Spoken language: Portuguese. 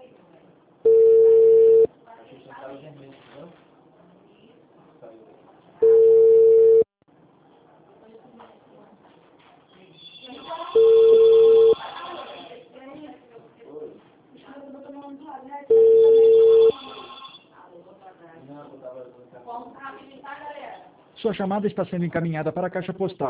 Sua chamada está sendo encaminhada para a caixa postal.